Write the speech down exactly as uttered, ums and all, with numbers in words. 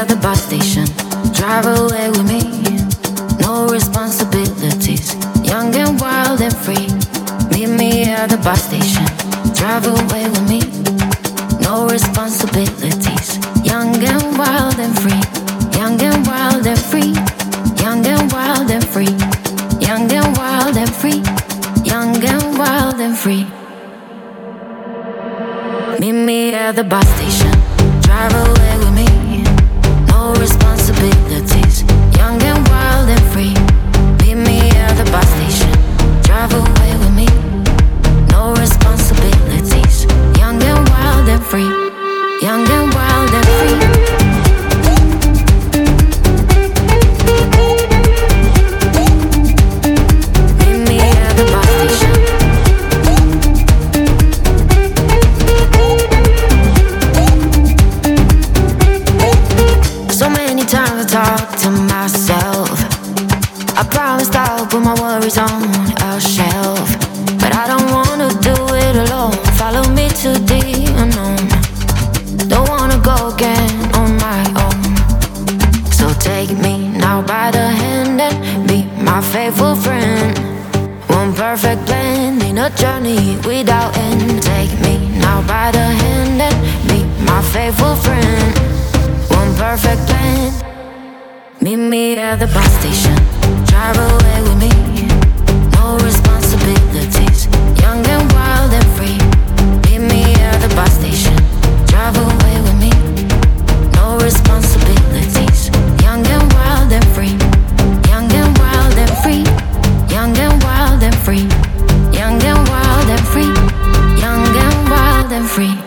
at the bus station. Drive away with me. No responsibilities. Young and wild and free. Meet me at the bus station. Drive away with me. No responsibilities. Young and wild and free. Young and wild and free. Young and wild and free. Young and wild and free. Young and wild and free. Meet me at the bus station. Drive away with me. No responsibilities. Young and wild and free. Meet me at the bus station. Drive away with me. No responsibilities. Young and wild and free. Young and wild and free. Talk to myself. I promised I'll put my worries on a shelf, but I don't wanna do it alone. Follow me to the unknown. Don't wanna go again on my own. So take me now by the hand and be my faithful friend. One perfect plan in a journey without end. Take me now by the hand and be my faithful friend. One perfect plan. Meet me at the bus station. Drive away with me. No responsibilities. Young and wild and free. Meet me at the bus station. Drive away with me. No responsibilities. Young and wild and free. Young and wild and free. Young and wild and free. Young and wild and free. Young and wild and free.